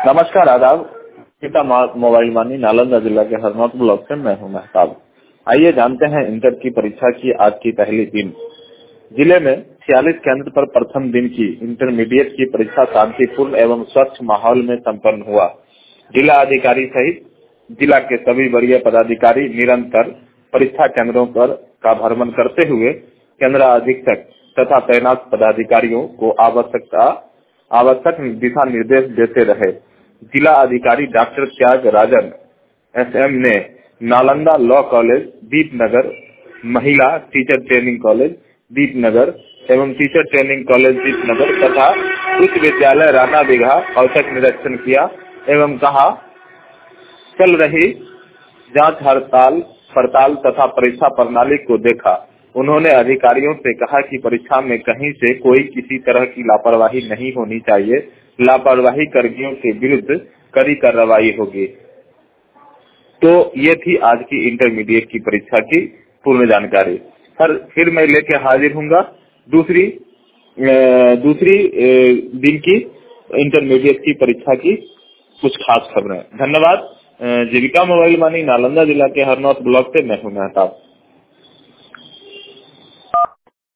नमस्कार, आदाब। पिता मोबाइल मानी नालंदा जिला के हरनौत ब्लॉक से मैं हूं महताब। आइए जानते हैं इंटर की परीक्षा की आज की पहली दिन। जिले में 46 केंद्र पर प्रथम दिन की इंटरमीडिएट की परीक्षा शांतिपूर्ण एवं स्वच्छ माहौल में संपन्न हुआ। जिला अधिकारी सहित जिला के सभी वरीय पदाधिकारी निरंतर परीक्षा केंद्रों पर का भ्रमण करते हुए केंद्र अधीक्षक तथा तैनात पदाधिकारियों को आवश्यक दिशा निर्देश देते रहे। जिला अधिकारी डॉक्टर त्यागराजन एसएम ने नालंदा लॉ कॉलेज दीपनगर, महिला टीचर ट्रेनिंग कॉलेज दीपनगर एवं टीचर ट्रेनिंग कॉलेज दीपनगर तथा उच्च विद्यालय राणा बिघा औचक निरीक्षण किया एवं कहा चल रही जांच पड़ताल तथा परीक्षा प्रणाली को देखा। उन्होंने अधिकारियों से कहा कि परीक्षा में कहीं से कोई किसी तरह की लापरवाही नहीं होनी चाहिए। लापरवाही कर्मियों के विरुद्ध कड़ी कार्रवाई होगी। तो ये थी आज की इंटरमीडिएट की परीक्षा की पूर्ण जानकारी। फिर मैं लेके हाजिर हूँगा दूसरी दिन की इंटरमीडिएट की परीक्षा की कुछ खास खबरें। धन्यवाद। जीविका मोबाइल मानी नालंदा जिला के हरनौत ब्लॉक से मैं हूं महताब।